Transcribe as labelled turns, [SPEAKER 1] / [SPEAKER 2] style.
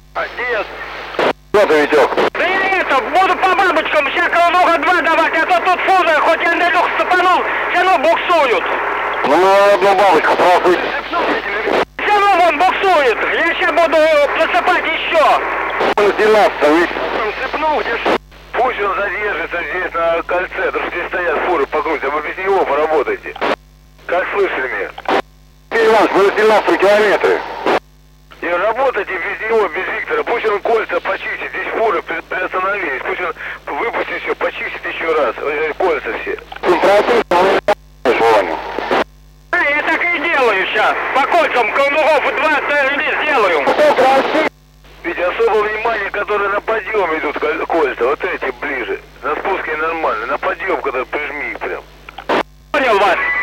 [SPEAKER 1] Отец.
[SPEAKER 2] Что ты, Витек?
[SPEAKER 1] Да я это, буду по бабочкам всякого много 2 давать, а то тут фуры, хоть я Андрюх стопанул, все равно буксуют.
[SPEAKER 2] Ну, мы одну бабочку просто...
[SPEAKER 1] Все равно вон буксует. Я сейчас буду просыпать еще.
[SPEAKER 2] На 17-м, видишь?
[SPEAKER 1] Цепнул, где ж...
[SPEAKER 3] Пусть он задержится здесь на кольце, потому что здесь стоят фуры по грунте, а вы без него поработаете. Как слышали меня?
[SPEAKER 2] Иванович, мы на 17-м километре.
[SPEAKER 3] И работайте без него, без Виктора. Пусть он кольца почистит, здесь фуры приостановились. Пусть он выпустит все, почистит еще раз. Кольца все.
[SPEAKER 2] Ты против, Ваня.
[SPEAKER 1] Я так и делаю сейчас. По кольцам колдугов 2 сделаю.
[SPEAKER 2] Кто против?
[SPEAKER 3] Ведь особое внимание, которые на подъем идут кольца, вот эти ближе. На спуске нормально. На подъем, когда прижми их прям.
[SPEAKER 1] Понял вас.